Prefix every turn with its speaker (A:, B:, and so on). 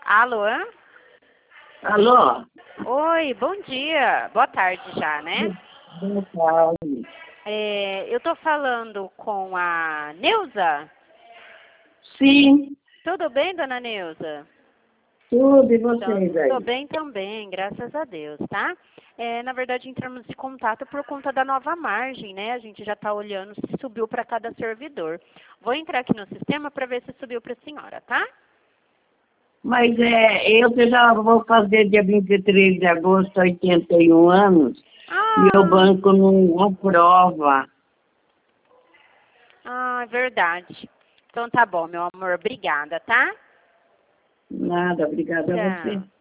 A: Alô?
B: Alô?
A: Oi, bom dia. Boa tarde já, né?
B: Boa tarde.
A: Eu tô falando com a Neuza.
B: Sim,
A: Tudo bem, dona Neuza?
B: tudo, e
A: Então,
B: vocês aí?
A: tô bem também, graças a Deus, tá? Na verdade, entramos em contato por conta da nova margem, né? A gente já está olhando se subiu para cada servidor. Vou entrar aqui no sistema para ver se subiu para a senhora, tá?
B: Mas eu que já vou fazer dia 23 de agosto, 81 anos, e o
A: Ah,
B: banco não aprova.
A: é verdade. Então tá bom, meu amor, obrigada, tá?
B: Nada, obrigada a você.
A: Tchau.